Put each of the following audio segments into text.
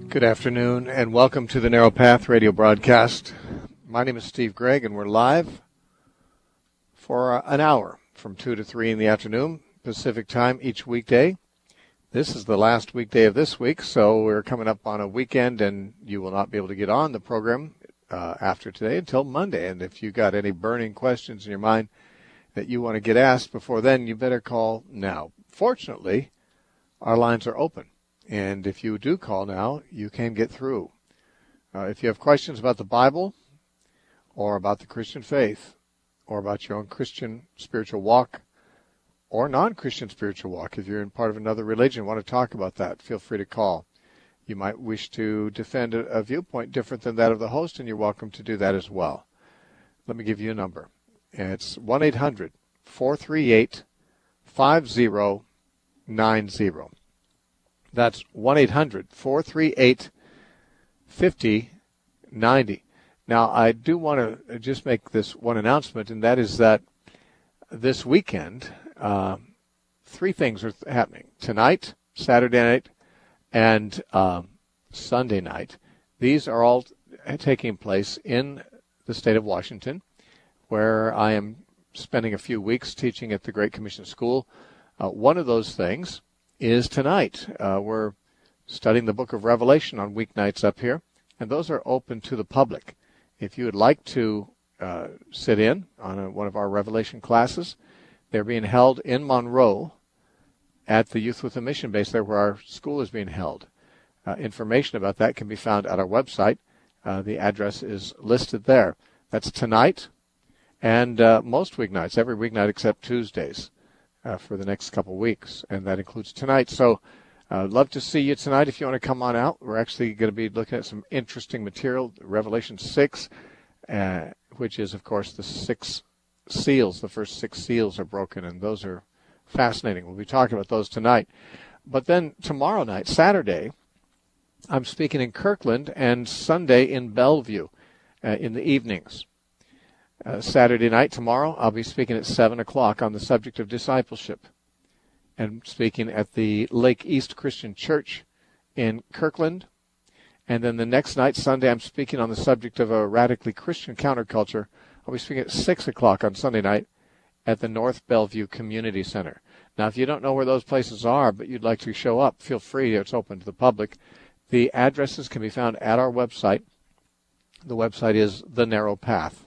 Good afternoon, and welcome to the Narrow Path radio broadcast. My name is Steve Gregg, and we're live for an hour from 2 to 3 in the afternoon, Pacific time, each weekday. This is the last weekday of this week, so we're coming up on a weekend, and you will not be able to get on the program after today until Monday. And if you got any burning questions in your mind that you want to get asked before then, you better call now. Fortunately, our lines are open. And if you do call now, you can get through. If you have questions about the Bible or about the Christian faith or about your own Christian spiritual walk or non-Christian spiritual walk, if you're in part of another religion, want to talk about that, feel free to call. You might wish to defend a viewpoint different than that of the host, and you're welcome to do that as well. Let me give you a number. It's 1-800-438-5090. That's 1-800-438-5090. Now, I do want to just make this one announcement, and that is that this weekend, three things are happening. Tonight, Saturday night, and Sunday night. These are all taking place in the state of Washington, where I am spending a few weeks teaching at the Great Commission School. One of those things is tonight. We're studying the book of Revelation on weeknights up here, and those are open to the public. If you would like to sit in on one of our Revelation classes, they're being held in Monroe at the Youth with a Mission base there where our school is being held. Information about that can be found at our website. The address is listed there. That's tonight and most weeknights, every weeknight except Tuesdays. For the next couple weeks, and that includes tonight. So I'd love to see you tonight if you want to come on out. We're actually going to be looking at some interesting material, Revelation 6, which is, of course, the 6 seals. The first 6 seals are broken, and those are fascinating. We'll be talking about those tonight. But then tomorrow night, Saturday, I'm speaking in Kirkland, and Sunday in Bellevue in the evenings. Saturday night, tomorrow, I'll be speaking at 7 o'clock on the subject of discipleship and speaking at the Lake East Christian Church in Kirkland. And then the next night, Sunday, I'm speaking on the subject of a radically Christian counterculture. I'll be speaking at 6 o'clock on Sunday night at the North Bellevue Community Center. Now, if you don't know where those places are, but you'd like to show up, feel free. It's open to the public. The addresses can be found at our website. The website is thenarrowpath.com.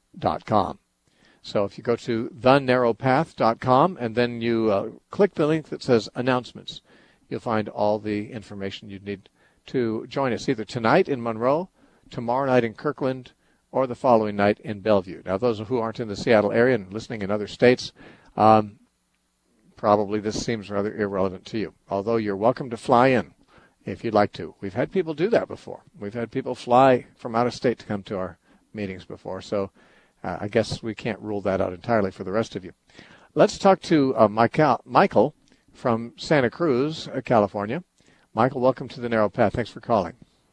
So if you go to thenarrowpath.com and then you click the link that says announcements, you'll find all the information you'd need to join us either tonight in Monroe, tomorrow night in Kirkland, or the following night in Bellevue. Now, those who aren't in the Seattle area and listening in other states, probably this seems rather irrelevant to you, although you're welcome to fly in if you'd like to. We've had people do that before. We've had people fly from out of state to come to our meetings before, so I guess we can't rule that out entirely for the rest of you. Let's talk to Michael from Santa Cruz, California. Michael, welcome to the Narrow Path. Thanks for calling.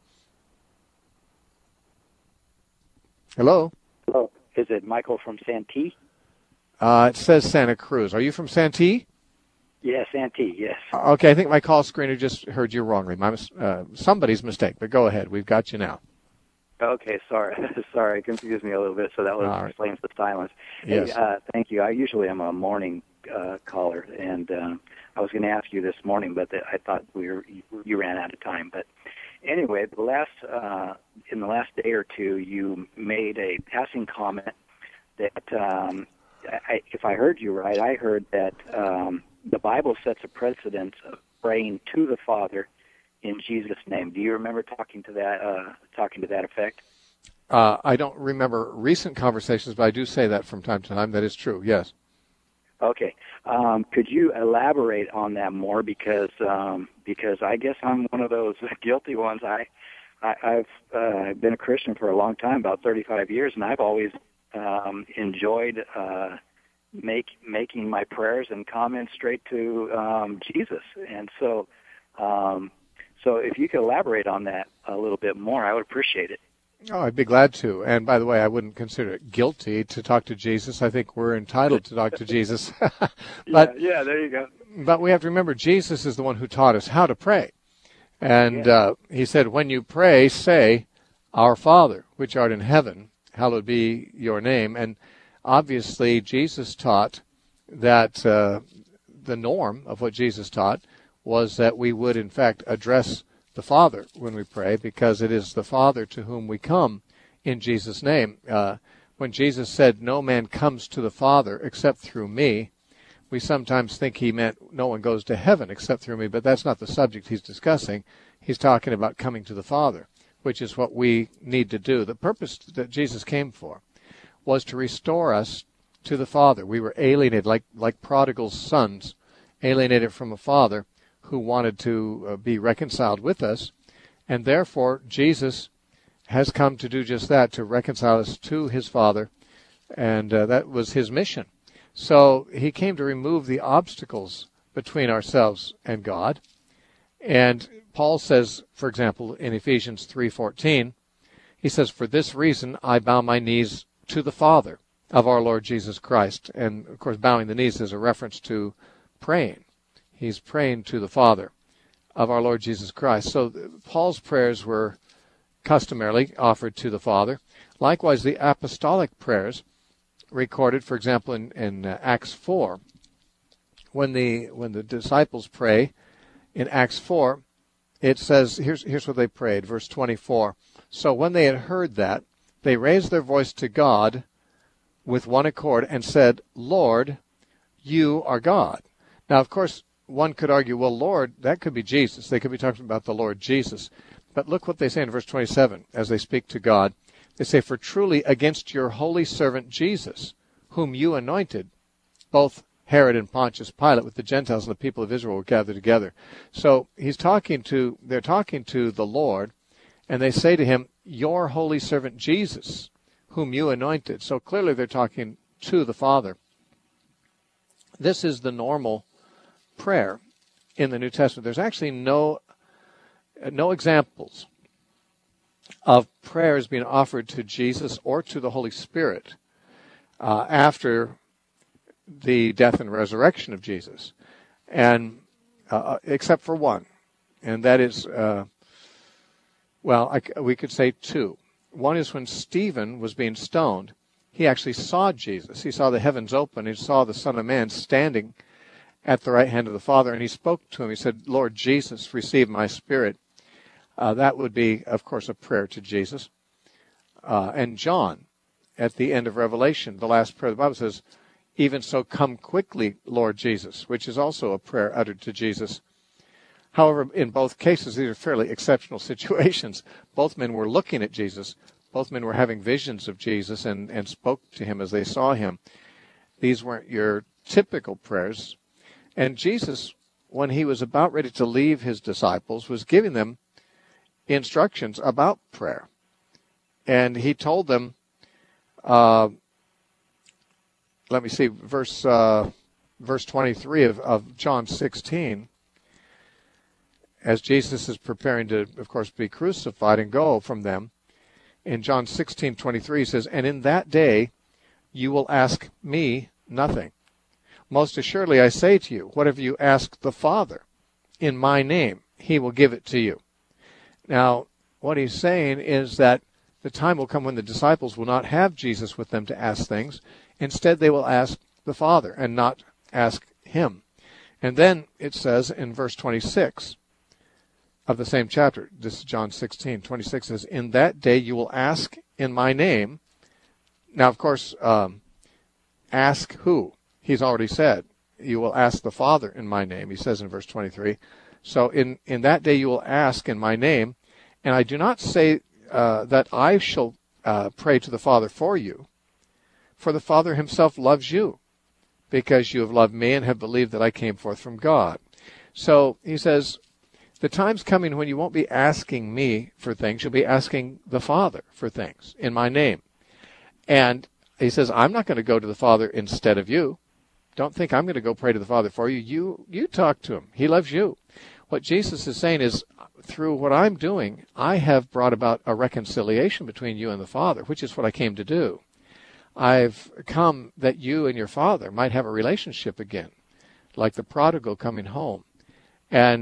Hello? Hello. Is it Michael from Santee? It says Santa Cruz. Are you from Santee? Yeah, Santee, yes. Okay, I think my call screener just heard you wrongly. Somebody's mistake, but go ahead. We've got you now. Okay, sorry. Sorry, it confused me a little bit, so that explains the silence. Yes. Hey, thank you. I usually am a morning caller, and I was going to ask you this morning, but I thought you ran out of time. But anyway, in the last day or two, you made a passing comment that, if I heard you right, I heard that the Bible sets a precedent of praying to the Father in Jesus' name. Do you remember talking to that effect? I don't remember recent conversations, but I do say that from time to time. That is true, yes. Okay. Could you elaborate on that more? Because I guess I'm one of those guilty ones. I've been a Christian for a long time, about 35 years, and I've always enjoyed making my prayers and comments straight to Jesus. And so if you could elaborate on that a little bit more, I would appreciate it. Oh, I'd be glad to. And by the way, I wouldn't consider it guilty to talk to Jesus. I think we're entitled to talk to Jesus. But, yeah, there you go. But we have to remember, Jesus is the one who taught us how to pray. And he said, when you pray, say, Our Father, which art in heaven, hallowed be your name. And obviously, Jesus taught that the norm of what Jesus taught was that we would, in fact, address the Father when we pray, because it is the Father to whom we come in Jesus' name. When Jesus said, no man comes to the Father except through me, we sometimes think he meant no one goes to heaven except through me, but that's not the subject he's discussing. He's talking about coming to the Father, which is what we need to do. The purpose that Jesus came for was to restore us to the Father. We were alienated, like prodigal sons, alienated from a father who wanted to be reconciled with us, and therefore Jesus has come to do just that, to reconcile us to his Father, and that was his mission. So he came to remove the obstacles between ourselves and God. And Paul says, for example, in Ephesians 3:14, he says, for this reason I bow my knees to the Father of our Lord Jesus Christ. And, of course, bowing the knees is a reference to praying. He's praying to the Father of our Lord Jesus Christ. So Paul's prayers were customarily offered to the Father. Likewise, the apostolic prayers recorded, for example, in Acts 4, when the disciples pray in Acts 4, it says, here's what they prayed, verse 24. So when they had heard that, they raised their voice to God with one accord and said, Lord, you are God. Now, of course, one could argue, well, Lord, that could be Jesus. They could be talking about the Lord Jesus. But look what they say in verse 27 as they speak to God. They say, for truly against your holy servant Jesus, whom you anointed, both Herod and Pontius Pilate with the Gentiles and the people of Israel were gathered together. So they're talking to the Lord, and they say to him, your holy servant Jesus, whom you anointed. So clearly they're talking to the Father. This is the normal prayer in the New Testament. There's actually no examples of prayers being offered to Jesus or to the Holy Spirit after the death and resurrection of Jesus, and except for one, and that is, we could say two. One is when Stephen was being stoned. He actually saw Jesus. He saw the heavens open. He saw the Son of Man standing at the right hand of the Father, and he spoke to him. He said, Lord Jesus, receive my spirit. That would be, of course, a prayer to Jesus. And John, at the end of Revelation, the last prayer of the Bible says, even so come quickly, Lord Jesus, which is also a prayer uttered to Jesus. However, in both cases, these are fairly exceptional situations. Both men were looking at Jesus. Both men were having visions of Jesus and spoke to him as they saw him. These weren't your typical prayers. And Jesus, when he was about ready to leave his disciples, was giving them instructions about prayer. And he told them, let me see, verse 23 of John 16, as Jesus is preparing to, of course, be crucified and go from them. In John 16:23, he says, and in that day you will ask me nothing. Most assuredly I say to you, whatever you ask the Father in my name, he will give it to you. Now, what he's saying is that the time will come when the disciples will not have Jesus with them to ask things. Instead, they will ask the Father and not ask him. And then it says in verse 26 of the same chapter, this is John 16:26, says, in that day you will ask in my name. Now, of course, ask who? He's already said, you will ask the Father in my name, he says in verse 23. So in that day you will ask in my name, and I do not say that I shall pray to the Father for you, for the Father himself loves you, because you have loved me and have believed that I came forth from God. So he says, the time's coming when you won't be asking me for things, you'll be asking the Father for things in my name. And he says, I'm not going to go to the Father instead of you. Don't think I'm going to go pray to the Father for you. You talk to him. He loves you. What Jesus is saying is, through what I'm doing, I have brought about a reconciliation between you and the Father, which is what I came to do. I've come that you and your Father might have a relationship again, like the prodigal coming home. And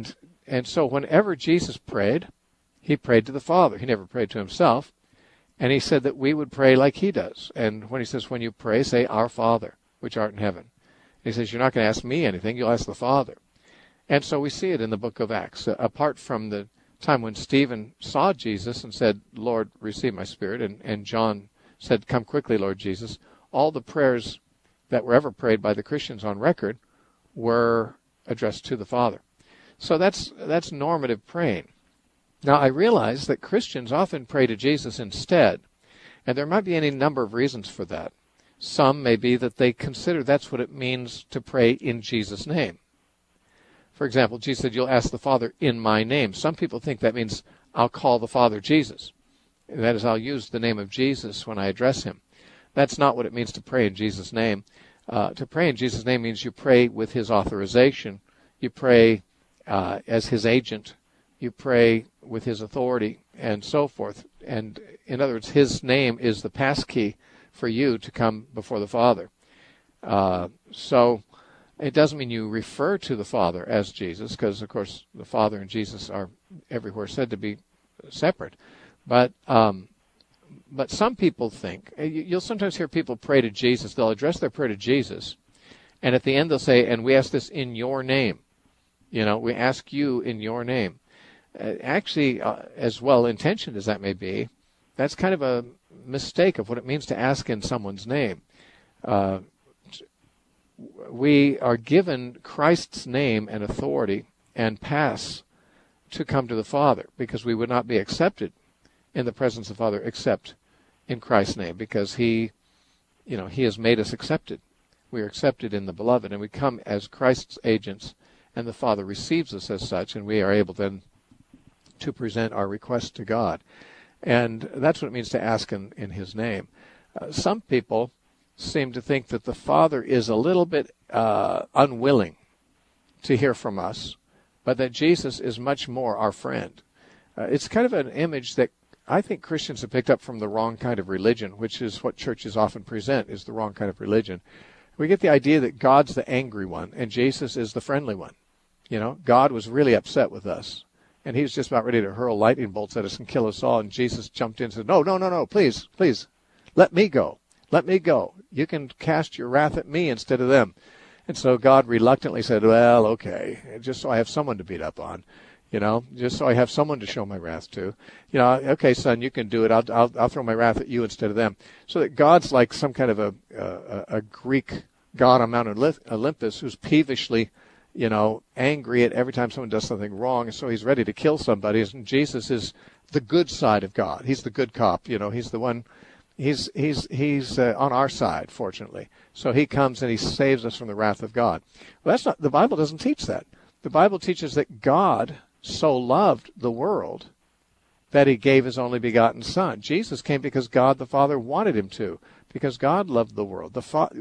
And so whenever Jesus prayed, he prayed to the Father. He never prayed to himself. And he said that we would pray like he does. And when he says, when you pray, say, Our Father, which art in heaven. He says, you're not going to ask me anything, you'll ask the Father. And so we see it in the book of Acts. Apart from the time when Stephen saw Jesus and said, Lord, receive my spirit, and John said, come quickly, Lord Jesus, all the prayers that were ever prayed by the Christians on record were addressed to the Father. So that's normative praying. Now, I realize that Christians often pray to Jesus instead, and there might be any number of reasons for that. Some may be that they consider that's what it means to pray in Jesus' name. For example, Jesus said, you'll ask the Father in my name. Some people think that means I'll call the Father Jesus. That is, I'll use the name of Jesus when I address him. That's not what it means to pray in Jesus' name. To pray in Jesus' name means you pray with his authorization. You pray as his agent. You pray with his authority and so forth. And in other words, his name is the passkey for you to come before the Father. So it doesn't mean you refer to the Father as Jesus, because, of course, the Father and Jesus are everywhere said to be separate. But some people think, you'll sometimes hear people pray to Jesus. They'll address their prayer to Jesus, and at the end they'll say, and we ask this in your name. We ask you in your name. Actually, as well-intentioned as that may be, that's kind of a mistake of what it means to ask in someone's name. We are given Christ's name and authority and pass to come to the Father, because we would not be accepted in the presence of the Father except in Christ's name, because he has made us accepted. We are accepted in the Beloved, and we come as Christ's agents, and the Father receives us as such, and we are able then to present our request to God. And that's what it means to ask in his name. Some people seem to think that the Father is a little bit unwilling to hear from us, but that Jesus is much more our friend. It's kind of an image that I think Christians have picked up from the wrong kind of religion, which is what churches often present, is the wrong kind of religion. We get the idea that God's the angry one and Jesus is the friendly one. God was really upset with us, and he was just about ready to hurl lightning bolts at us and kill us all, and Jesus jumped in and said, no, please, let me go. Let me go. You can cast your wrath at me instead of them. And so God reluctantly said, well, okay, just so I have someone to beat up on, just so I have someone to show my wrath to. Okay, son, you can do it. I'll throw my wrath at you instead of them. So that God's like some kind of a Greek god on Mount Olympus who's peevishly, angry at every time someone does something wrong, and so he's ready to kill somebody. And Jesus is the good side of God. He's the good cop. He's the one. He's on our side, fortunately. So he comes and he saves us from the wrath of God. Well, that's not. The Bible doesn't teach that. The Bible teaches that God so loved the world that he gave his only begotten Son. Jesus came because God the Father wanted him to, because God loved the world.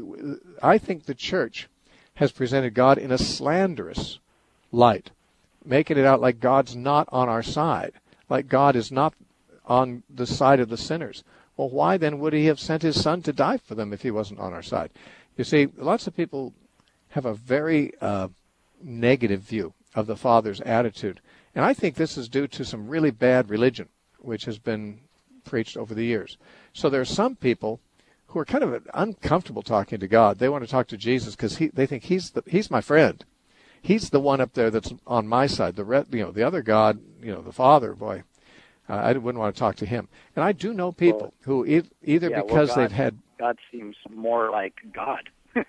I think the church has presented God in a slanderous light, making it out like God's not on our side, like God is not on the side of the sinners. Well, why then would he have sent his Son to die for them if he wasn't on our side? You see, lots of people have a very negative view of the Father's attitude. And I think this is due to some really bad religion, which has been preached over the years. So there are some people who are kind of uncomfortable talking to God. They want to talk to Jesus because they think he's my friend. He's the one up there that's on my side. The other God, the Father, boy, I wouldn't want to talk to him. And I do know people who either because they've had... God seems more like God.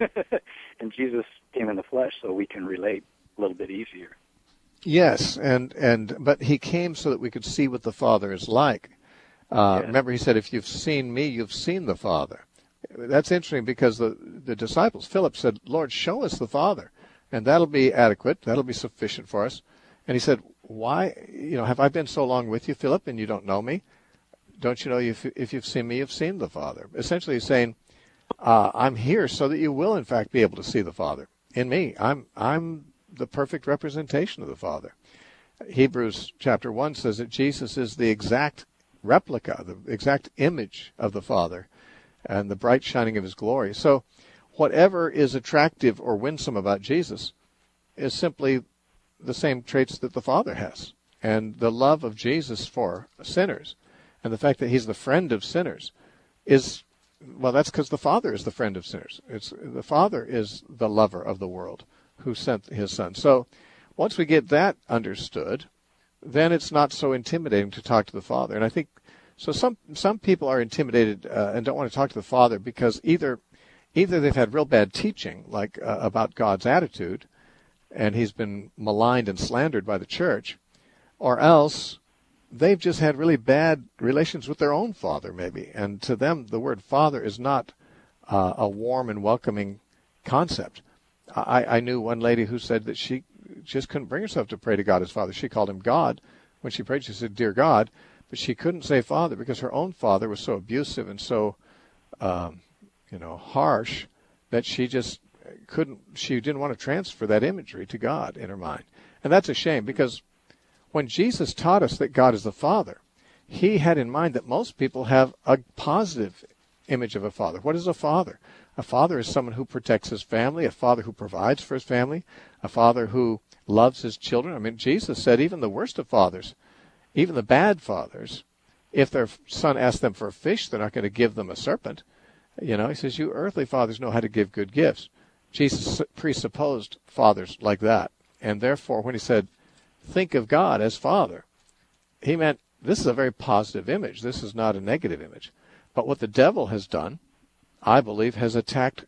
And Jesus came in the flesh so we can relate a little bit easier. Yes, but he came so that we could see what the Father is like. Remember, he said, if you've seen me, you've seen the Father. That's interesting because the disciples, Philip said, Lord, show us the Father, and that'll be adequate. That'll be sufficient for us. And he said, why, have I been so long with you, Philip, and you don't know me? Don't you know if you've seen me, you've seen the Father? Essentially he's saying, I'm here so that you will, in fact, be able to see the Father in me. I'm the perfect representation of the Father. Hebrews chapter 1 says that Jesus is the exact replica, the exact image of the Father and the bright shining of his glory. So whatever is attractive or winsome about Jesus is simply the same traits that the Father has. And the love of Jesus for sinners and the fact that he's the friend of sinners is, well, that's because the Father is the friend of sinners. The Father is the lover of the world who sent his Son. So once we get that understood, then it's not so intimidating to talk to the Father. And I think, so some people are intimidated and don't want to talk to the Father because either they've had real bad teaching, like about God's attitude, and he's been maligned and slandered by the church, or else they've just had really bad relations with their own father, maybe. And to them, the word Father is not a warm and welcoming concept. I knew one lady who said that she just couldn't bring herself to pray to God as Father. She called him God. When she prayed, she said, "Dear God," but she couldn't say Father because her own father was so abusive and so harsh that she just couldn't. She didn't want to transfer that imagery to God in her mind, and that's a shame because when Jesus taught us that God is the Father, he had in mind that most people have a positive image of a father. What is a father? A father is someone who protects his family, a father who provides for his family, a father who loves his children. I mean, Jesus said even the worst of fathers, even the bad fathers, if their son asks them for a fish, they're not going to give them a serpent. He says, you earthly fathers know how to give good gifts. Jesus presupposed fathers like that. And therefore, when he said, think of God as Father, he meant this is a very positive image. This is not a negative image. But what the devil has done, I believe, has attacked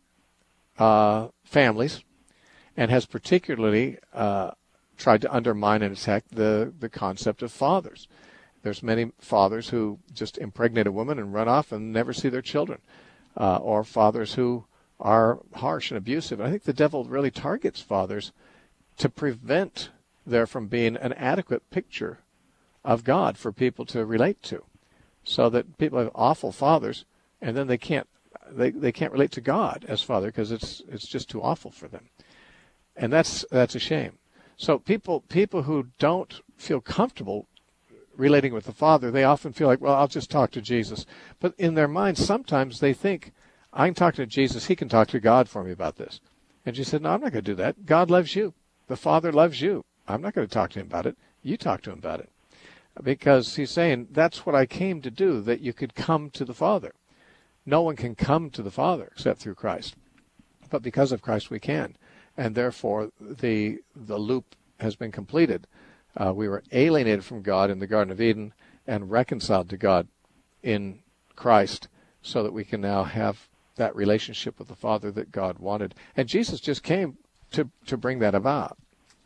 families and has particularly tried to undermine and attack the concept of fathers. There's many fathers who just impregnate a woman and run off and never see their children, or fathers who are harsh and abusive. And I think the devil really targets fathers to prevent there from being an adequate picture of God for people to relate to, so that people have awful fathers and then they can't relate to God as Father because it's just too awful for them, and that's a shame. So people who don't feel comfortable relating with the Father, they often feel like, well, I'll just talk to Jesus. But in their minds, sometimes they think, I can talk to Jesus, he can talk to God for me about this. And she said, no, I'm not going to do that. God loves you. The Father loves you. I'm not going to talk to him about it. You talk to him about it. Because he's saying, that's what I came to do, that you could come to the Father. No one can come to the Father except through Christ. But because of Christ, we can. And therefore, the loop has been completed. We were alienated from God in the Garden of Eden and reconciled to God in Christ so that we can now have that relationship with the Father that God wanted. And Jesus just came to bring that about.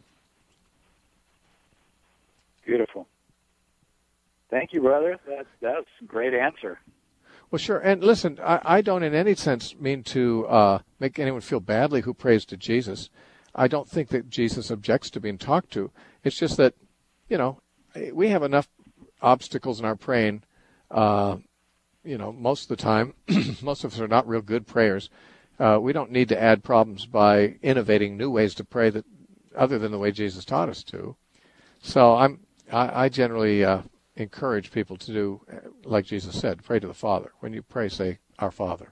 Beautiful. Thank you, brother. That's a great answer. Well, sure. And listen, I don't in any sense mean to make anyone feel badly who prays to Jesus. I don't think that Jesus objects to being talked to. It's just that, we have enough obstacles in our praying, most of the time. Most of us are not real good prayers. We don't need to add problems by innovating new ways to pray that other than the way Jesus taught us to. So I generally encourage people to do, like Jesus said, pray to the Father. When you pray, say, Our Father.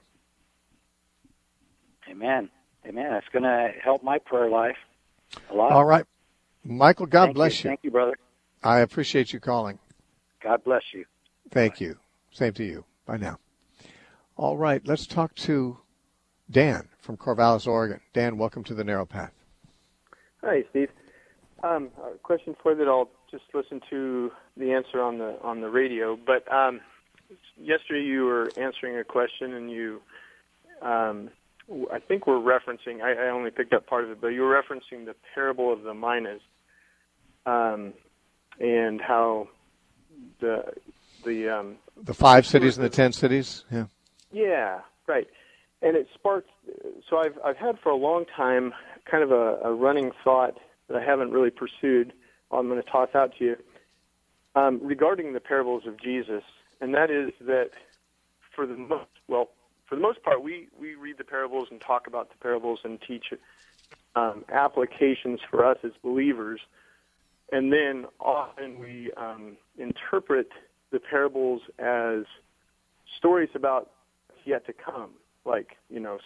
Amen. Amen. That's going to help my prayer life a lot. All right. Michael, God bless you. Thank you, brother. I appreciate you calling. God bless you. Thank you. Same to you. Bye now. All right. Let's talk to Dan from Corvallis, Oregon. Dan, welcome to the Narrow Path. Hi, Steve. A question for you that I'll just listen to the answer on the radio. But yesterday you were answering a question, and you, I think, were referencing. I only picked up part of it, but you were referencing the parable of the minas, and how the 5 cities and the 10 cities. Yeah. Yeah, right. And it sparked. So I've had for a long time kind of a running thought that I haven't really pursued. I'm going to toss out to you regarding the parables of Jesus, and that is that for the most part, we read the parables and talk about the parables and teach applications for us as believers, and then often we interpret the parables as stories about what's yet to come, like,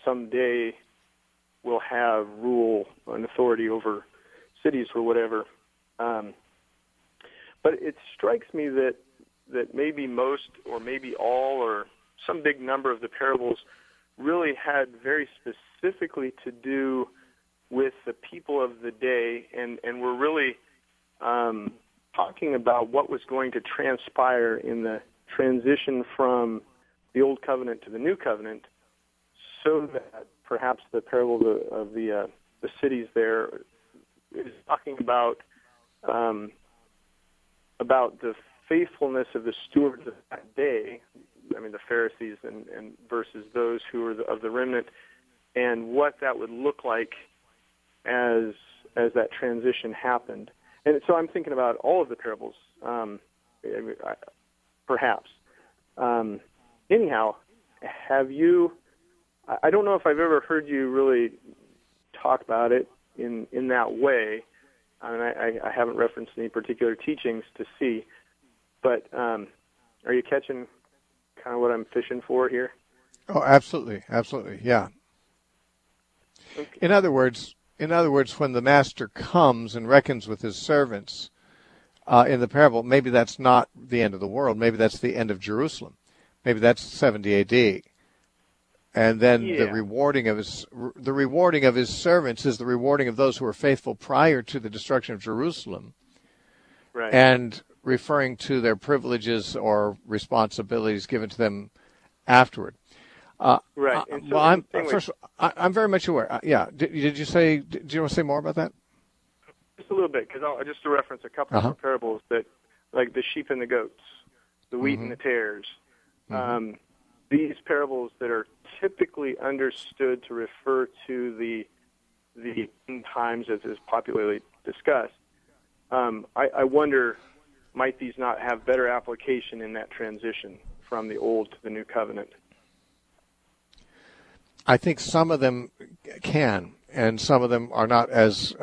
someday we'll have rule and authority over cities or whatever. But it strikes me that maybe most or maybe all or some big number of the parables really had very specifically to do with the people of the day, and were really talking about what was going to transpire in the transition from the Old Covenant to the New Covenant, so that perhaps the parable of the cities there is talking about the faithfulness of the stewards of that day. I mean, the Pharisees and versus those who were of the remnant, and what that would look like as that transition happened. And so I'm thinking about all of the parables, perhaps. Anyhow, have you? I don't know if I've ever heard you really talk about it in that way. I mean, I haven't referenced any particular teachings to see, but are you catching kind of what I'm fishing for here? Oh, absolutely, absolutely, yeah. Okay. In other words, when the master comes and reckons with his servants in the parable, maybe that's not the end of the world. Maybe that's the end of Jerusalem. Maybe that's 70 A.D. And then the rewarding of his servants is the rewarding of those who were faithful prior to the destruction of Jerusalem, right? And referring to their privileges or responsibilities given to them afterward. Right. And so I'm very much aware. Yeah. Did you want to say more about that? Just a little bit, because just to reference a couple of parables that, like the sheep and the goats, the wheat and the tares. These parables that are typically understood to refer to the end times, as is popularly discussed. I wonder, might these not have better application in that transition from the Old to the New Covenant? I think some of them can, and some of them are not as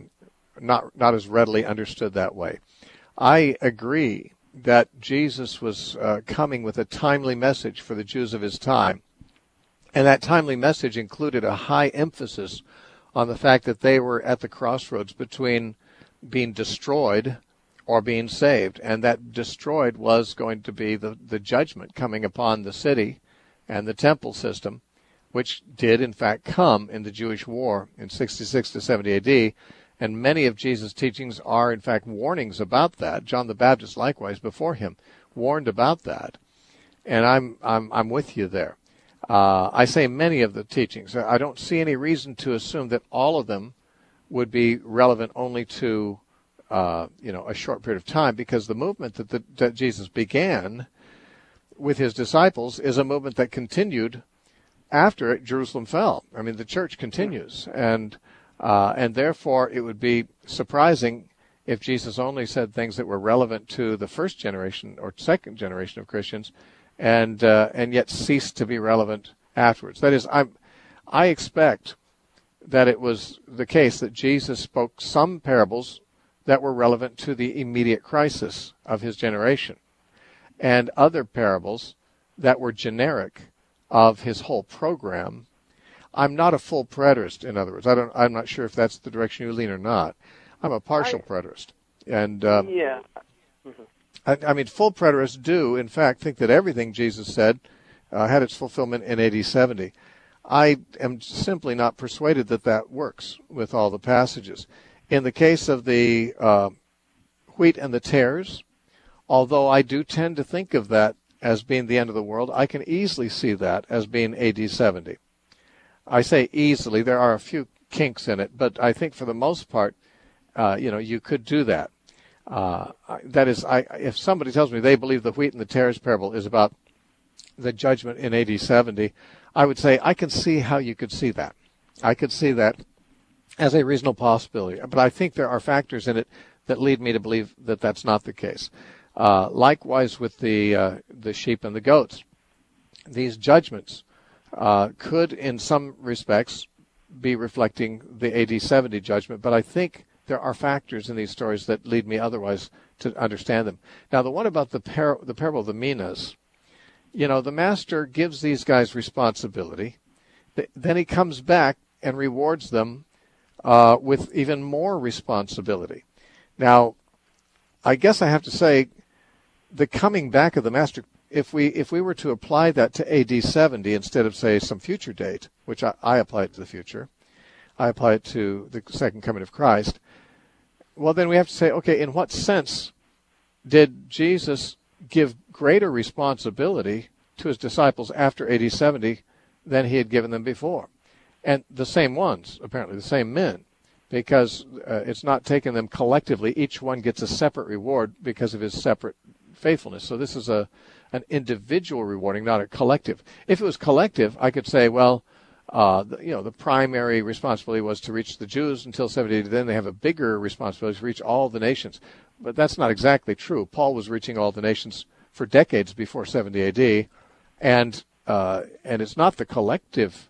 readily understood that way. I agree that Jesus was coming with a timely message for the Jews of his time, and that timely message included a high emphasis on the fact that they were at the crossroads between being destroyed or being saved, and that destroyed was going to be the judgment coming upon the city and the temple system, which did in fact come in the Jewish war in 66 to 70 A.D., and many of Jesus' teachings are in fact warnings about that. John the Baptist, likewise, before him, warned about that, and I'm with you there. I say many of the teachings. I don't see any reason to assume that all of them would be relevant only to a short period of time, because the movement that Jesus began with his disciples is a movement that continued after Jerusalem fell. I mean, the church continues, and therefore it would be surprising if Jesus only said things that were relevant to the first generation or second generation of Christians, and yet ceased to be relevant afterwards. That is, I expect that it was the case that Jesus spoke some parables that were relevant to the immediate crisis of his generation, and other parables that were generic of his whole program. I'm not a full preterist, in other words. I'm not sure if that's the direction you lean or not. I'm a partial preterist. And yeah. I mean, full preterists do, in fact, think that everything Jesus said had its fulfillment in AD 70. I am simply not persuaded that that works with all the passages. In the case of the wheat and the tares, although I do tend to think of that as being the end of the world, I can easily see that as being AD 70. I say easily. There are a few kinks in it, but I think for the most part, you could do that. That is, if somebody tells me they believe the wheat and the tares parable is about the judgment in AD 70, I would say I can see how you could see that. I could see that as a reasonable possibility, but I think there are factors in it that lead me to believe that that's not the case. Likewise with the sheep and the goats, these judgments could, in some respects, be reflecting the AD 70 judgment, but I think there are factors in these stories that lead me otherwise to understand them. Now, the one about the parable of the minas, the master gives these guys responsibility. Then he comes back and rewards them with even more responsibility. Now, I guess I have to say, the coming back of the Master, if we were to apply that to AD 70 instead of, say, some future date, which I apply it to the future, I apply it to the second coming of Christ, well, then we have to say, okay, in what sense did Jesus give greater responsibility to his disciples after AD 70 than he had given them before? And the same ones, apparently, the same men, because it's not taking them collectively. Each one gets a separate reward because of his separate faithfulness. So this is an individual rewarding, not a collective. If it was collective, I could say, well, the primary responsibility was to reach the Jews until 70 AD. Then they have a bigger responsibility to reach all the nations. But that's not exactly true. Paul was reaching all the nations for decades before 70 AD, and it's not the collective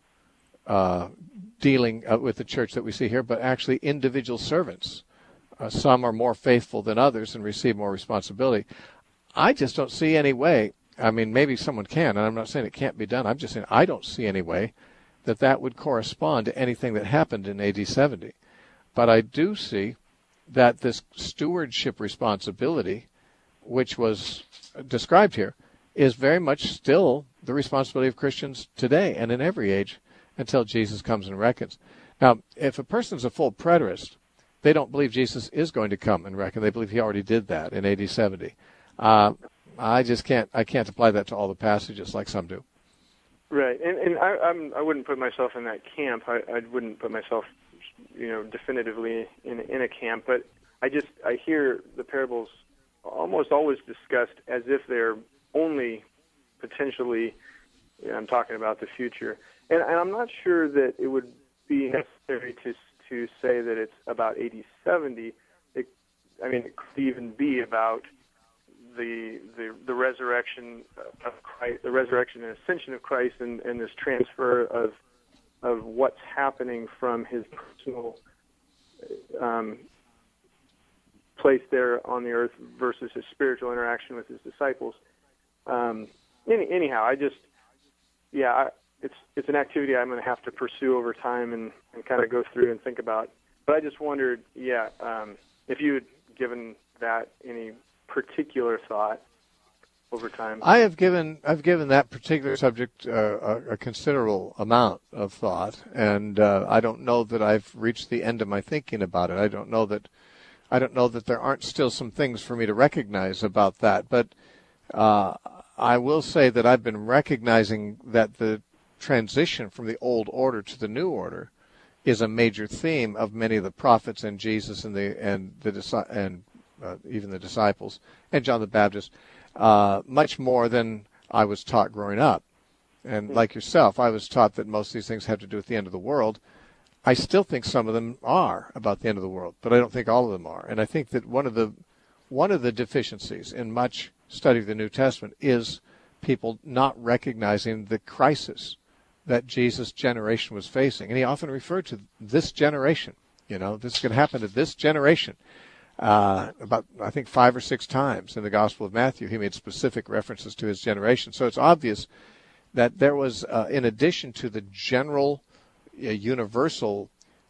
dealing with the church that we see here, but actually individual servants. Some are more faithful than others and receive more responsibility. I just don't see any way. I mean, maybe someone can, and I'm not saying it can't be done. I'm just saying I don't see any way that would correspond to anything that happened in AD 70. But I do see that this stewardship responsibility, which was described here, is very much still the responsibility of Christians today and in every age until Jesus comes and reckons. Now, if a person's a full preterist, they don't believe Jesus is going to come and reckon. They believe he already did that in AD 70. I can't apply that to all the passages like some do. Right, and I wouldn't put myself in that camp. I wouldn't put myself, definitively in a camp. But I hear the parables almost always discussed as if they're only potentially. I'm talking about the future, and I'm not sure that it would be necessary to say that it's about AD 70. It could even be about the resurrection of Christ, the resurrection and ascension of Christ, and this transfer of what's happening from his personal place there on the earth versus his spiritual interaction with his disciples. Anyhow, it's an activity I'm going to have to pursue over time and kind of go through and think about. But I just wondered, if you had given that any particular thought over time. I've given that particular subject a considerable amount of thought, and I don't know that I've reached the end of my thinking about it. I don't know that there aren't still some things for me to recognize about that, but I will say that I've been recognizing that the transition from the old order to the new order is a major theme of many of the prophets and Jesus and even the disciples and John the Baptist, much more than I was taught growing up. And like yourself, I was taught that most of these things have to do with the end of the world. I still think some of them are about the end of the world, but I don't think all of them are. And I think that one of the deficiencies in much study of the New Testament is people not recognizing the crisis that Jesus' generation was facing. And he often referred to this generation. This could happen to this generation. About, I think, 5 or 6 times in the Gospel of Matthew, he made specific references to his generation. So it's obvious that there was, in addition to the general, universal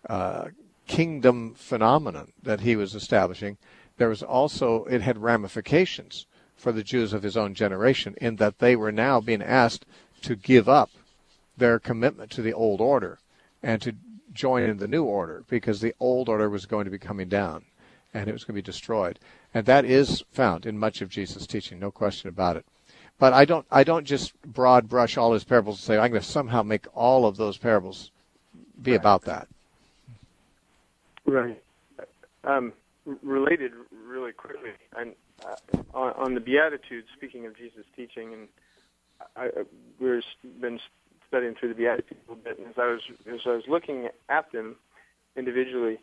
kingdom phenomenon that he was establishing, there was also, it had ramifications for the Jews of his own generation in that they were now being asked to give up their commitment to the old order and to join in the new order, because the old order was going to be coming down and it was going to be destroyed. And that is found in much of Jesus' teaching, no question about it. But I don't just broad brush all his parables and say, I'm going to somehow make all of those parables be about that. Right. Related really quickly, on the Beatitudes, speaking of Jesus' teaching, and we've been studying through the Beatitudes a little bit, and as I was looking at them individually,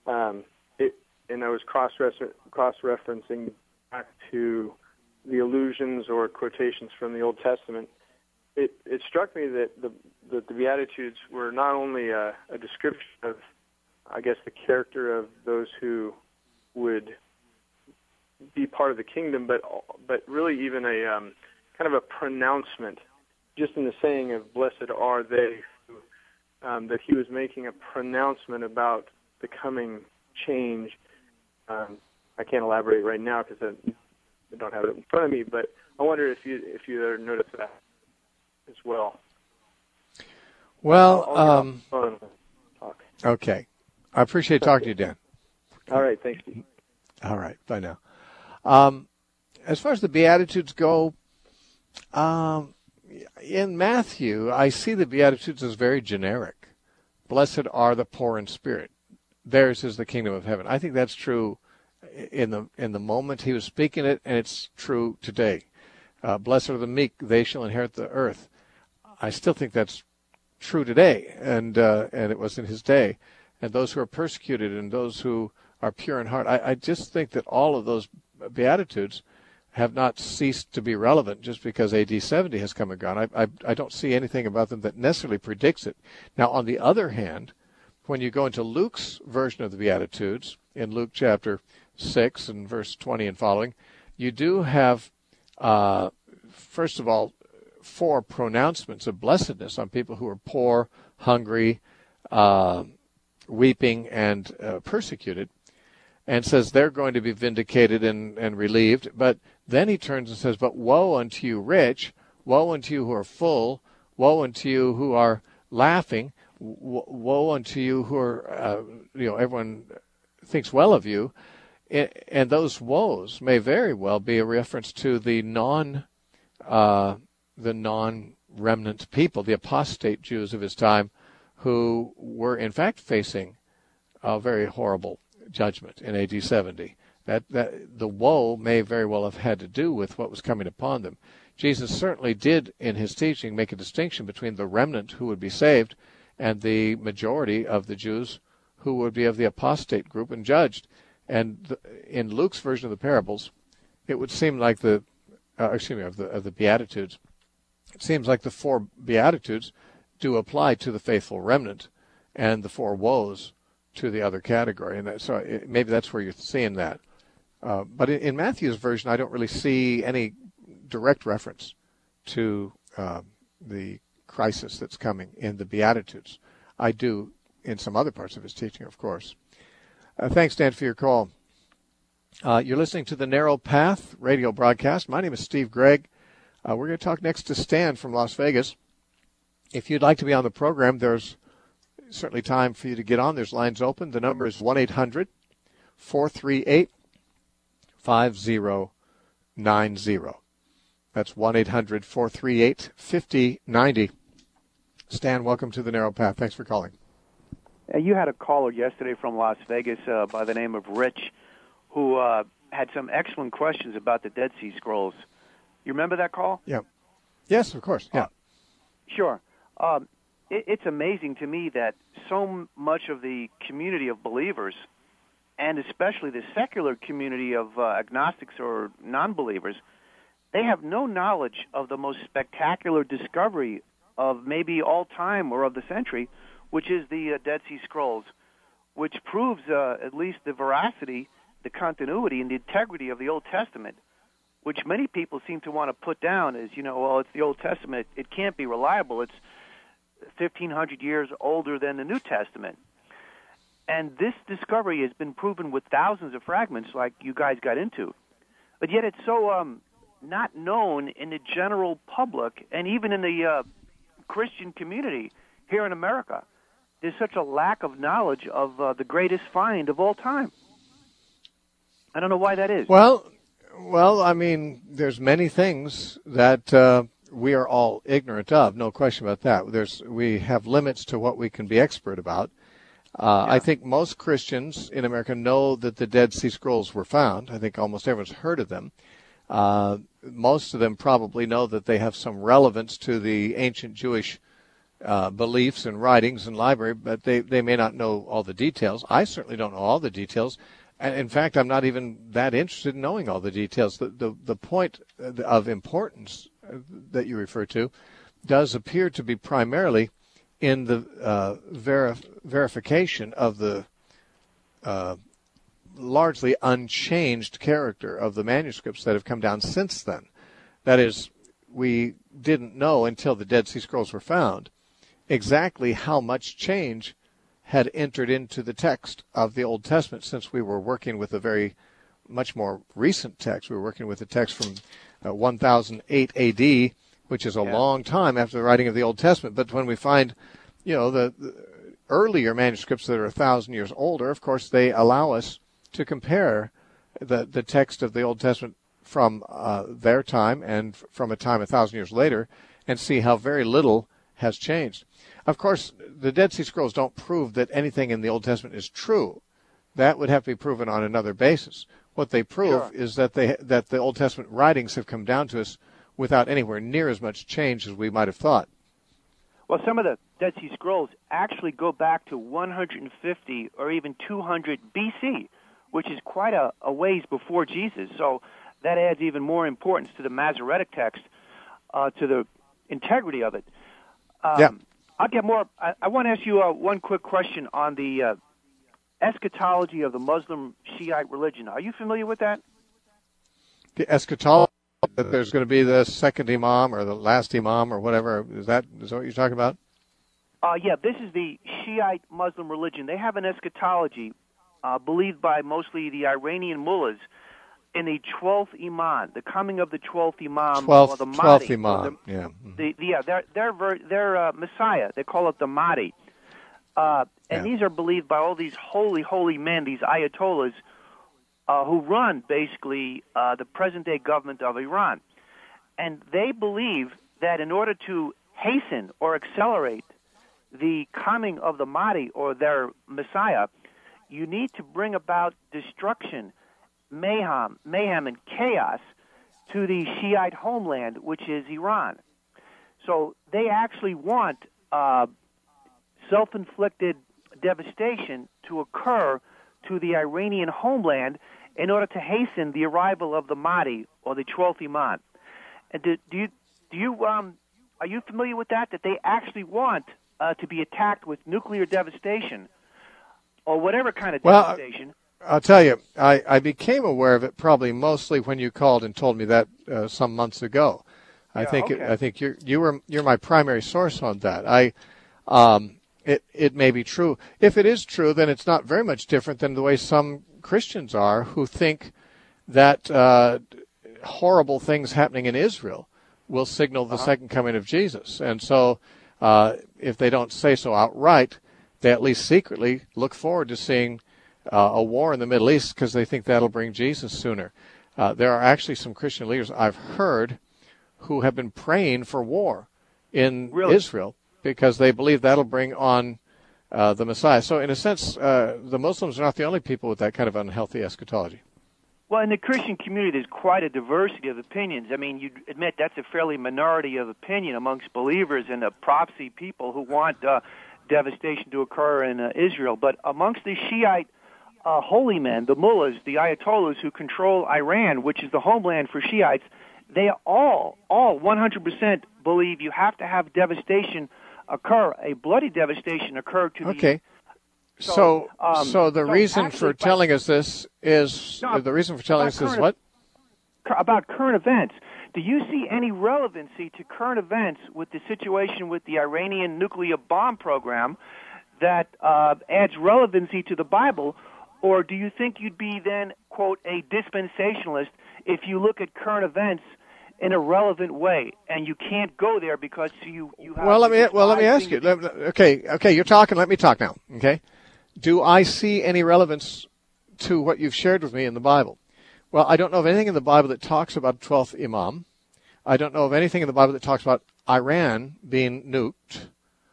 and I was cross-referencing back to the allusions or quotations from the Old Testament, it struck me that the Beatitudes were not only a description of, I guess, the character of those who would be part of the kingdom, but really even a kind of a pronouncement, just in the saying of "Blessed are they," that he was making a pronouncement about the coming change. I can't elaborate right now because I don't have it in front of me. But I wonder if you ever noticed that as well. Well, I'll get off the phone and talk. okay. I appreciate talking to you, Dan. All right, thanks, Steve. All right, bye now. As far as the Beatitudes go, in Matthew, I see the Beatitudes as very generic. Blessed are the poor in spirit. Theirs is the kingdom of heaven. I think that's true in the moment he was speaking it, and it's true today. Blessed are the meek, they shall inherit the earth. I still think that's true today, and it was in his day. And those who are persecuted and those who are pure in heart. I just think that all of those Beatitudes have not ceased to be relevant just because AD 70 has come and gone. I don't see anything about them that necessarily predicts it. Now, on the other hand, when you go into Luke's version of the Beatitudes, in Luke chapter 6 and verse 20 and following, you do have, first of all, 4 pronouncements of blessedness on people who are poor, hungry, weeping, and persecuted, and says they're going to be vindicated and relieved. But then he turns and says, but woe unto you rich, woe unto you who are full, woe unto you who are laughing, woe unto you who are, everyone thinks well of you. And those woes may very well be a reference to the non-remnant people, the apostate Jews of his time, who were in fact facing a very horrible judgment in AD 70. That the woe may very well have had to do with what was coming upon them. Jesus certainly did, in his teaching, make a distinction between the remnant who would be saved and the majority of the Jews who would be of the apostate group and judged. And in Luke's version of the parables, it would seem like of the Beatitudes, it seems like the 4 Beatitudes do apply to the faithful remnant, and the 4 woes to the other category. And maybe that's where you're seeing that. But in Matthew's version, I don't really see any direct reference to the crisis that's coming in the Beatitudes. I do in some other parts of his teaching, of course. Thanks, Dan, for your call. You're listening to the Narrow Path radio broadcast. My name is Steve Gregg. We're going to talk next to Stan from Las Vegas. If you'd like to be on the program, there's certainly time for you to get on. There's lines open. The number is 1-800-438-5090. That's 1-800-438-5090. Stan, welcome to the Narrow Path. Thanks for calling. You had a caller yesterday from Las Vegas by the name of Rich who had some excellent questions about the Dead Sea Scrolls. You remember that call? Yeah. Yes, of course. Yeah. Sure. It's amazing to me that so much of the community of believers, and especially the secular community of agnostics or non-believers, they have no knowledge of the most spectacular discovery of maybe all time or of the century, which is the Dead Sea Scrolls, which proves at least the veracity, the continuity, and the integrity of the Old Testament, which many people seem to want to put down as, well, it's the Old Testament. It can't be reliable. It's 1,500 years older than the New Testament. And this discovery has been proven with thousands of fragments like you guys got into. But yet it's so not known in the general public and even in the Christian community here in America. There's such a lack of knowledge of the greatest find of all time. I don't know why that is. Well, I mean, there's many things that we are all ignorant of, no question about that. We have limits to what we can be expert about. I think most Christians in America know that the Dead Sea Scrolls were found. I think almost everyone's heard of them. Most of them probably know that they have some relevance to the ancient Jewish beliefs and writings and library, but they may not know all the details. I certainly don't know all the details. And in fact, I'm not even that interested in knowing all the details. The point of importance that you refer to does appear to be primarily in the verification of the largely unchanged character of the manuscripts that have come down since then. That is, we didn't know until the Dead Sea Scrolls were found exactly how much change had entered into the text of the Old Testament, since we were working with a very much more recent text. We were working with a text from 1008 AD, which is a long time after the writing of the Old Testament. But when we find, the earlier manuscripts that are 1,000 years older, of course, they allow us to compare the text of the Old Testament from their time and from a time 1,000 years later and see how very little has changed. Of course, the Dead Sea Scrolls don't prove that anything in the Old Testament is true. That would have to be proven on another basis. What they prove is that the Old Testament writings have come down to us without anywhere near as much change as we might have thought. Well, some of the Dead Sea Scrolls actually go back to 150 or even 200 BC, which is quite a ways before Jesus. So that adds even more importance to the Masoretic text, to the integrity of it. I'll get more. I want to ask you one quick question on the eschatology of the Muslim Shiite religion. Are you familiar with that? The eschatology, that there's going to be the second imam or the last imam or whatever. Is that what you're talking about? Yeah, this is the Shiite Muslim religion. They have an eschatology believed by mostly the Iranian mullahs in the 12th imam, the coming of the 12th imam, or the Mahdi. 12th imam, Their Messiah. They call it the Mahdi. And these are believed by all these holy men, these ayatollahs, who run basically the present-day government of Iran. And they believe that in order to hasten or accelerate the coming of the Mahdi or their Messiah, you need to bring about destruction, mayhem and chaos to the Shiite homeland, which is Iran. So they actually want self-inflicted devastation to occur to the Iranian homeland in order to hasten the arrival of the Mahdi or the 12th imam. And are you familiar with that? That they actually want to be attacked with nuclear devastation or whatever kind of devastation? I'll tell you, I became aware of it probably mostly when you called and told me that some months ago. I think you're my primary source on that. It may be true. If it is true, then it's not very much different than the way some Christians are who think that horrible things happening in Israel will signal the second coming of Jesus. And so if they don't say so outright, they at least secretly look forward to seeing a war in the Middle East because they think that'll bring Jesus sooner. There are actually some Christian leaders I've heard who have been praying for war in Israel because they believe that'll bring on the Messiah. So in a sense, the Muslims are not the only people with that kind of unhealthy eschatology. Well, in the Christian community, there's quite a diversity of opinions. I mean, you admit that's a fairly minority of opinion amongst believers and the prophecy people who want devastation to occur in Israel. But amongst the Shiite holy men, the mullahs, the ayatollahs who control Iran, which is the homeland for Shiites, they all 100% believe you have to have devastation occur, a bloody devastation occur to the... So the reason for telling us this is what? About current events. Do you see any relevancy to current events with the situation with the Iranian nuclear bomb program that adds relevancy to the Bible, or do you think you'd be then, quote, a dispensationalist if you look at current events in a relevant way, and you can't go there because you have... Well, let me ask you. Okay, you're talking. Let me talk now. Okay. Do I see any relevance to what you've shared with me in the Bible? Well, I don't know of anything in the Bible that talks about 12th Imam. I don't know of anything in the Bible that talks about Iran being nuked.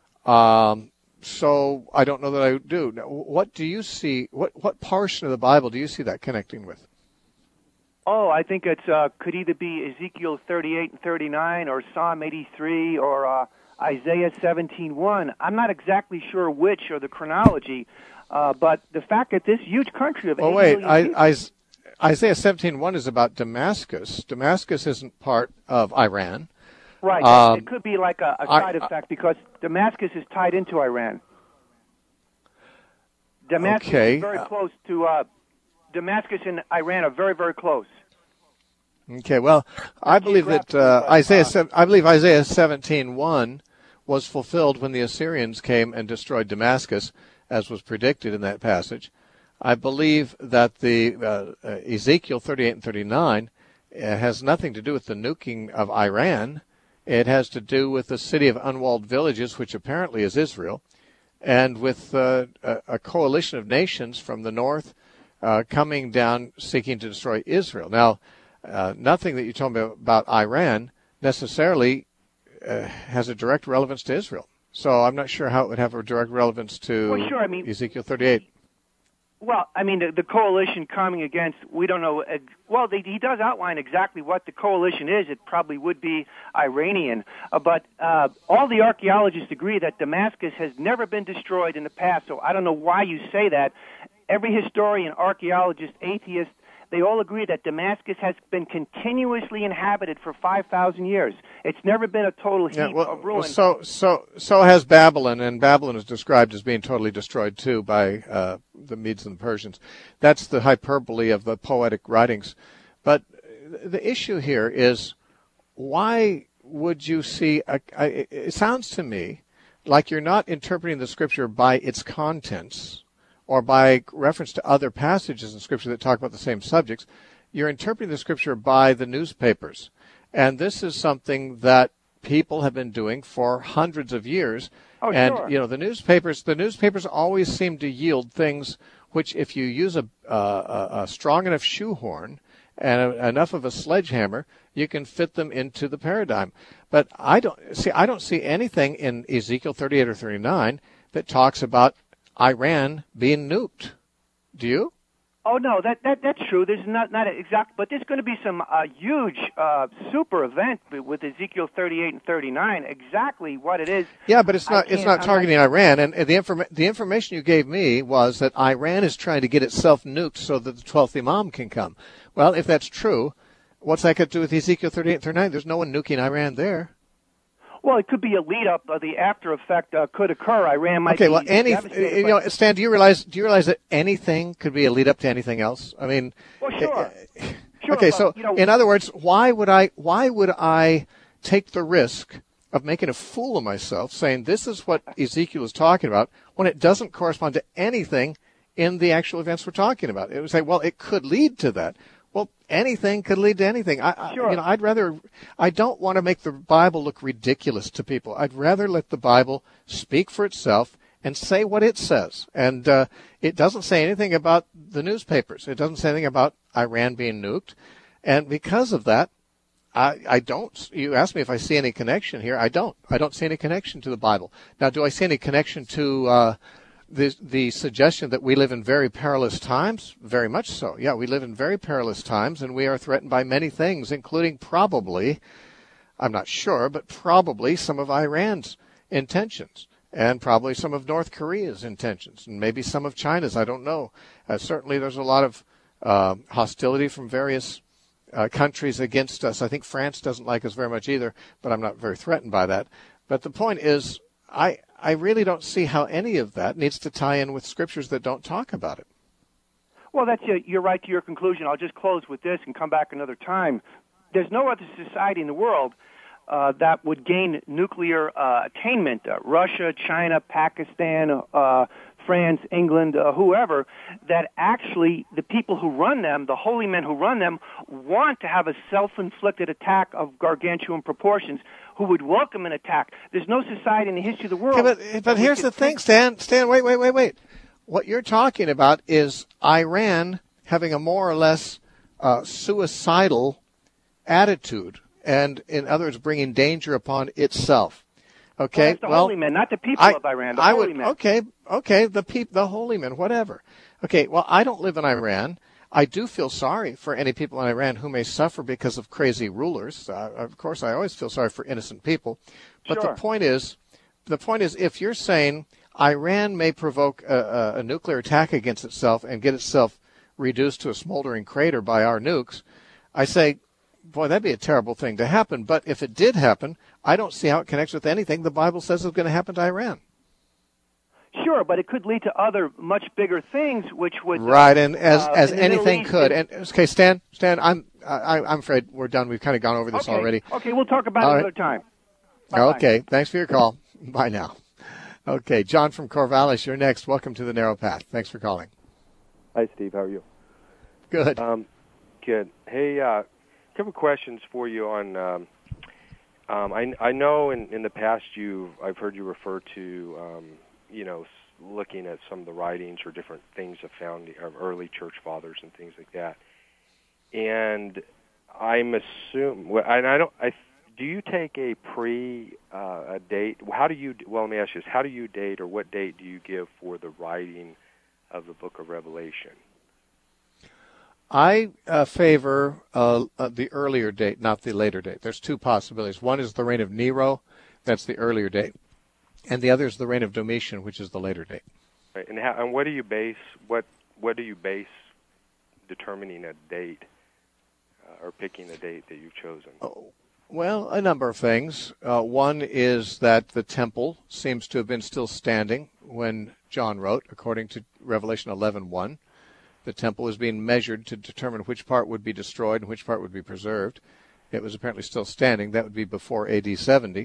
So I don't know that I do. Now, what do you see? What portion of the Bible do you see that connecting with? Oh, I think it's could either be Ezekiel 38 and 39 or Psalm 83 or Isaiah 17:1. I'm not exactly sure which or the chronology, but the fact that this huge country of 8 million people... Isaiah 17:1 is about Damascus. Damascus isn't part of Iran. Right. It could be like a side effect because Damascus is tied into Iran. Damascus is very close to... Damascus and Iran are very, very close. Okay, well, I believe that Isaiah 17:1 was fulfilled when the Assyrians came and destroyed Damascus, as was predicted in that passage. I believe that the Ezekiel 38 and 39 has nothing to do with the nuking of Iran. It has to do with the city of unwalled villages, which apparently is Israel, and with a coalition of nations from the north coming down seeking to destroy Israel. Now, nothing that you told me about Iran necessarily has a direct relevance to Israel. So I'm not sure how it would have a direct relevance to Ezekiel 38. Well, I mean, the coalition coming against, we don't know. Well, he does outline exactly what the coalition is. It probably would be Iranian. But all the archaeologists agree that Damascus has never been destroyed in the past. So I don't know why you say that. Every historian, archaeologist, atheist, they all agree that Damascus has been continuously inhabited for 5,000 years. It's never been a total heap of ruin. So has Babylon, and Babylon is described as being totally destroyed too by the Medes and the Persians. That's the hyperbole of the poetic writings. But the issue here is, why would you see? It sounds to me like you're not interpreting the Scripture by its contents, or by reference to other passages in Scripture that talk about the same subjects. You're interpreting the Scripture by the newspapers. And this is something that people have been doing for hundreds of years. Oh, and, sure. The newspapers always seem to yield things which, if you use a strong enough shoehorn and enough of a sledgehammer, you can fit them into the paradigm. But I don't see anything in Ezekiel 38 or 39 that talks about Iran being nuked. Do you? Oh no, that's true. There's not exact, but there's going to be some huge super event with Ezekiel 38 and 39. Exactly what it is. Yeah, but it's not targeting Iran. And the information you gave me was that Iran is trying to get itself nuked so that the 12th Imam can come. Well, if that's true, what's that got to do with Ezekiel 38 and 39? There's no one nuking Iran there. Well, it could be a lead up. The after effect could occur. Iran might. Okay. Well, Stan, do you realize that anything could be a lead up to anything else? I mean. Well, sure. Okay. So, in other words, why would I take the risk of making a fool of myself, saying this is what Ezekiel is talking about, when it doesn't correspond to anything in the actual events we're talking about? It would say, well, it could lead to that. Well, anything could lead to anything. Sure. I don't want to make the Bible look ridiculous to people. I'd rather let the Bible speak for itself and say what it says. And it doesn't say anything about the newspapers. It doesn't say anything about Iran being nuked. And because of that, I don't. You asked me if I see any connection here. I don't. I don't see any connection to the Bible. Now, do I see any connection to the suggestion that we live in very perilous times? Very much so. Yeah, we live in very perilous times, and we are threatened by many things, including probably, I'm not sure, but probably some of Iran's intentions, and probably some of North Korea's intentions, and maybe some of China's. I don't know. Certainly there's a lot of hostility from various countries against us. I think France doesn't like us very much either, but I'm not very threatened by that. But the point is, I really don't see how any of that needs to tie in with scriptures that don't talk about it. Well, you're right to your conclusion. I'll just close with this and come back another time. There's no other society in the world that would gain nuclear attainment. Russia, China, Pakistan, France, England, whoever, that actually the people who run them, the holy men who run them, want to have a self-inflicted attack of gargantuan proportions, who would welcome an attack. There's no society in the history of the world. Okay, but here's the thing, Stan. Wait. What you're talking about is Iran having a more or less suicidal attitude, and in other words, bringing danger upon itself. Okay, the holy men, not the people of Iran. The holy men. Okay, the holy men, whatever. Okay, well, I don't live in Iran. I do feel sorry for any people in Iran who may suffer because of crazy rulers. Of course, I always feel sorry for innocent people. But sure. the point is, if you're saying Iran may provoke a nuclear attack against itself and get itself reduced to a smoldering crater by our nukes, I say, boy, that'd be a terrible thing to happen. But if it did happen, I don't see how it connects with anything the Bible says is going to happen to Iran. Sure, but it could lead to other much bigger things, which would right, and as anything could. And okay, Stan, I'm afraid we're done. We've kind of gone over this already. Okay, we'll talk about it another time. Bye-bye. Okay, thanks for your call. Bye now. Okay, John from Corvallis, you're next. Welcome to the Narrow Path. Thanks for calling. Hi, Steve. How are you? Good. Good. Hey, a couple questions for you on. I know in the past I've heard you refer to looking at some of the writings or different things found of early church fathers and things like that. And I'm do you take a date? Let me ask you this: how do you date, or what date do you give for the writing of the Book of Revelation? I favor the earlier date, not the later date. There's two possibilities. One is the reign of Nero, that's the earlier date, and the other is the reign of Domitian, which is the later date. Right. And what do you base determining a date or picking a date that you've chosen? Well, a number of things. One is that the temple seems to have been still standing when John wrote, according to Revelation 11:1. The temple was being measured to determine which part would be destroyed and which part would be preserved. It was apparently still standing. That would be before AD 70.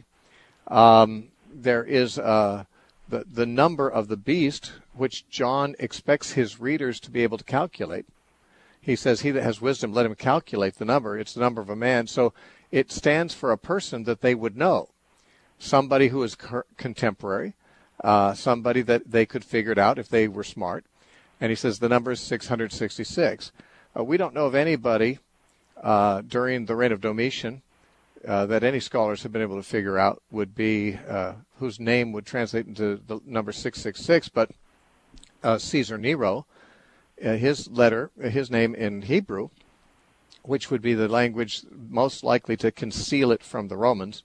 There is the number of the beast, which John expects his readers to be able to calculate. He says, he that has wisdom, let him calculate the number. It's the number of a man. So it stands for a person that they would know. Somebody who is contemporary, somebody that they could figure it out if they were smart. And he says the number is 666. We don't know of anybody during the reign of Domitian that any scholars have been able to figure out would be whose name would translate into the number 666, but Caesar Nero, his name in Hebrew, which would be the language most likely to conceal it from the Romans,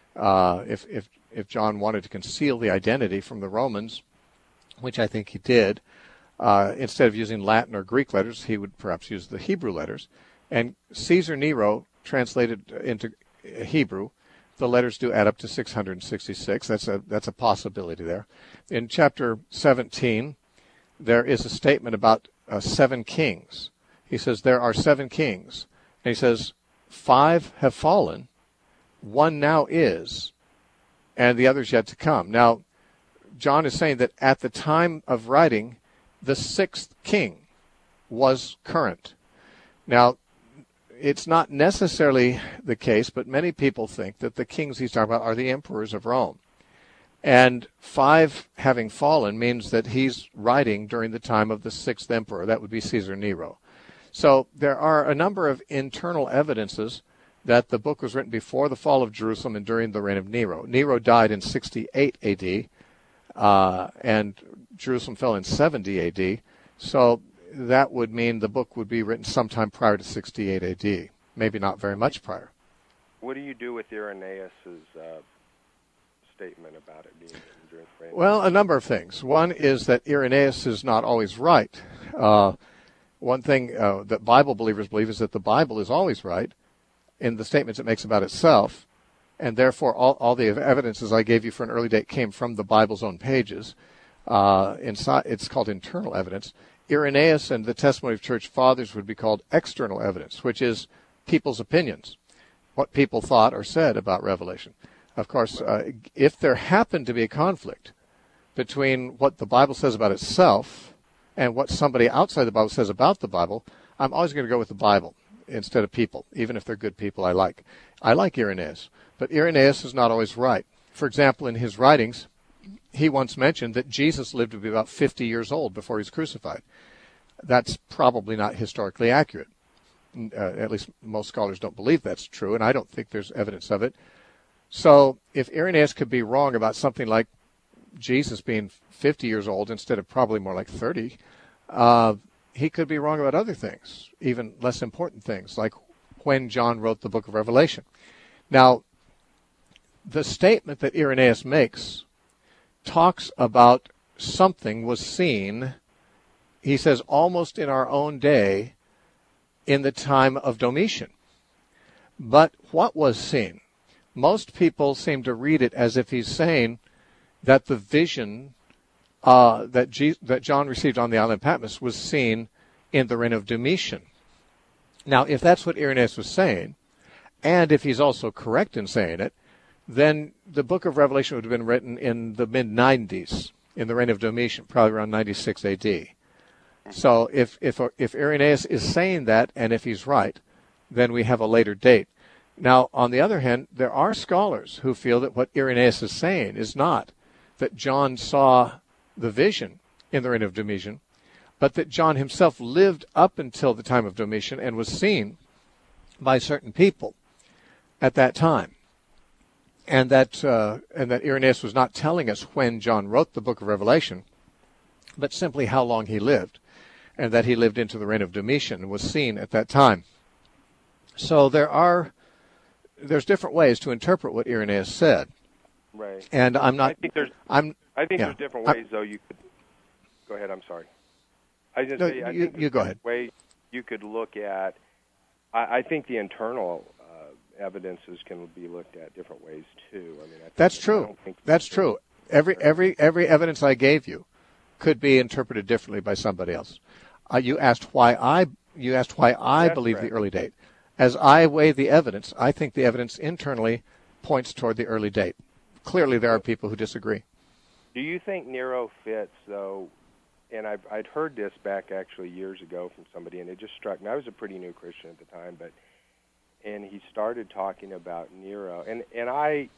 if John wanted to conceal the identity from the Romans, which I think he did. Instead of using Latin or Greek letters, he would perhaps use the Hebrew letters. And Caesar Nero, translated into Hebrew, the letters do add up to 666. That's a possibility there. In chapter 17, there is a statement about 7 kings. He says there are 7 kings. And he says 5 have fallen, 1 now is, and the other's yet to come. Now, John is saying that at the time of writing, the 6th king was current. Now, it's not necessarily the case, but many people think that the kings he's talking about are the emperors of Rome. And 5 having fallen means that he's writing during the time of the 6th emperor. That would be Caesar Nero. So there are a number of internal evidences that the book was written before the fall of Jerusalem and during the reign of Nero. Nero died in 68 A.D., and Jerusalem fell in 70 A.D., so that would mean the book would be written sometime prior to 68 A.D., maybe not very much prior. What do you do with Irenaeus' statement about it being written during the reign? Well, a number of things. One is that Irenaeus is not always right. One thing that Bible believers believe is that the Bible is always right in the statements it makes about itself, and therefore all the evidences I gave you for an early date came from the Bible's own pages. It's called internal evidence. Irenaeus and the testimony of church fathers would be called external evidence, which is people's opinions, what people thought or said about Revelation. Of course, if there happened to be a conflict between what the Bible says about itself and what somebody outside the Bible says about the Bible, I'm always going to go with the Bible instead of people, even if they're good people I like. I like Irenaeus, but Irenaeus is not always right. For example, in his writings, he once mentioned that Jesus lived to be about 50 years old before he was crucified. That's probably not historically accurate. At least most scholars don't believe that's true, and I don't think there's evidence of it. So if Irenaeus could be wrong about something like Jesus being 50 years old instead of probably more like 30, he could be wrong about other things, even less important things, like when John wrote the book of Revelation. Now, the statement that Irenaeus makes talks about something was seen, he says, almost in our own day in the time of Domitian. But what was seen? Most people seem to read it as if he's saying that the vision that John received on the island of Patmos was seen in the reign of Domitian. Now, if that's what Irenaeus was saying, and if he's also correct in saying it, then the book of Revelation would have been written in the mid-90s, in the reign of Domitian, probably around 96 A.D. So if Irenaeus is saying that, and if he's right, then we have a later date. Now, on the other hand, there are scholars who feel that what Irenaeus is saying is not that John saw the vision in the reign of Domitian, but that John himself lived up until the time of Domitian and was seen by certain people at that time. And that Irenaeus was not telling us when John wrote the book of Revelation, but simply how long he lived, and that he lived into the reign of Domitian and was seen at that time. So there's different ways to interpret what Irenaeus said. Right. And I'm not. I think there's different ways, though. You could go ahead. I'm sorry. I think you go ahead. Way you could look at. I think the internal evidences can be looked at different ways too. I mean, that's true. That's true. Every evidence I gave you could be interpreted differently by somebody else. You asked why I believe correct. The early date. As I weigh the evidence, I think the evidence internally points toward the early date. Clearly, there are people who disagree. Do you think Nero fits, though? And I'd heard this back actually years ago from somebody, and it just struck me. I was a pretty new Christian at the time, and he started talking about Nero, and I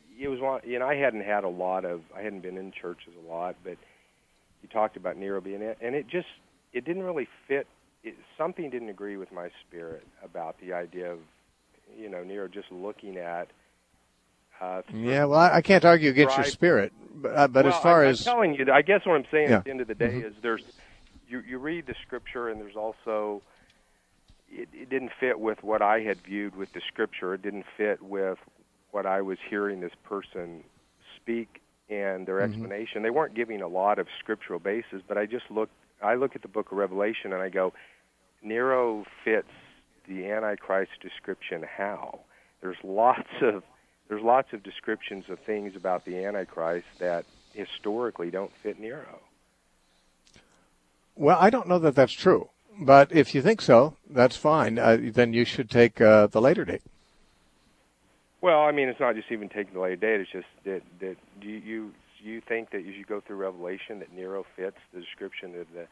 hadn't been in churches a lot, but he talked about Nero being it, and it didn't really fit. Something didn't agree with my spirit about the idea of, Nero just looking at. Well, I can't argue against your spirit, but as far as I'm telling you, I guess what I'm saying at the end of the day Mm-hmm. is there's you read the scripture, and there's also it didn't fit with what I had viewed with the scripture. It didn't fit with what I was hearing this person speak and their explanation. They weren't giving a lot of scriptural basis, but I look at the book of Revelation and I go, Nero fits the Antichrist description how? There's lots of descriptions of things about the Antichrist that historically don't fit Nero. Well, I don't know that that's true, but if you think so, that's fine. Then you should take the later date. Well, I mean, it's not just even taking the later date. It's just that do you think that as you go through Revelation that Nero fits the description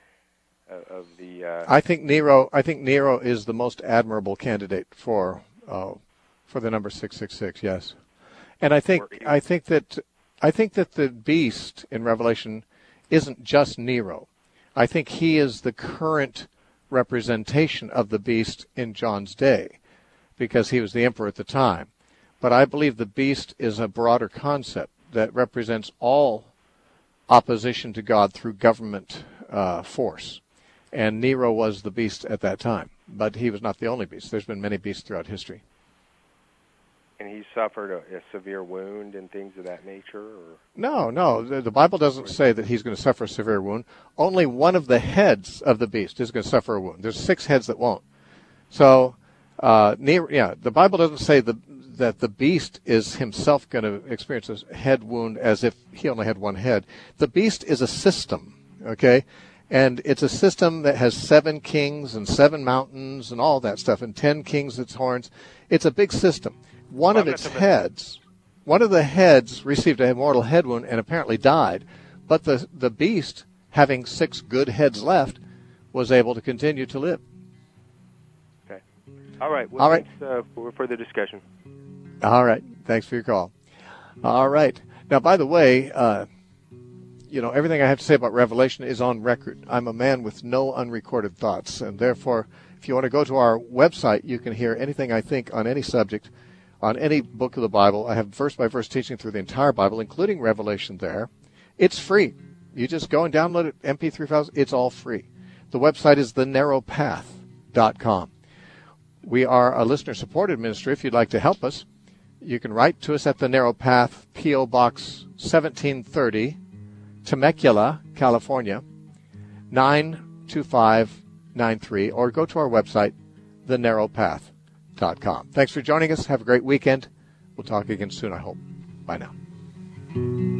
of the? I think Nero is the most admirable candidate for the number 666. Yes, and I think that the beast in Revelation isn't just Nero. I think he is the current representation of the beast in John's day, because he was the emperor at the time. But I believe the beast is a broader concept that represents all opposition to God through government force. And Nero was the beast at that time, but he was not the only beast. There's been many beasts throughout history. And he suffered a severe wound and things of that nature? Or? No. The Bible doesn't say that he's going to suffer a severe wound. Only one of the heads of the beast is going to suffer a wound. There's 6 heads that won't. So, the Bible doesn't say that the beast is himself going to experience a head wound as if he only had one head. The beast is a system, okay? And it's a system that has 7 kings and 7 mountains and all that stuff, and 10 kings its horns. It's a big system. One of the heads received a mortal head wound and apparently died, but the beast, having 6 good heads left, was able to continue to live. Okay. All right. Well, all right. Thanks for further discussion. All right. Thanks for your call. All right. Now, by the way, everything I have to say about Revelation is on record. I'm a man with no unrecorded thoughts, and therefore, if you want to go to our website, you can hear anything I think on any subject, on any book of the Bible. I have verse-by-verse teaching through the entire Bible, including Revelation there. It's free. You just go and download it, MP3 files. It's all free. The website is thenarrowpath.com. We are a listener-supported ministry. If you'd like to help us, you can write to us at The Narrow Path, P.O. Box 1730, Temecula, California, 92593, or go to our website, thenarrowpath.com. Thanks for joining us. Have a great weekend. We'll talk again soon, I hope. Bye now.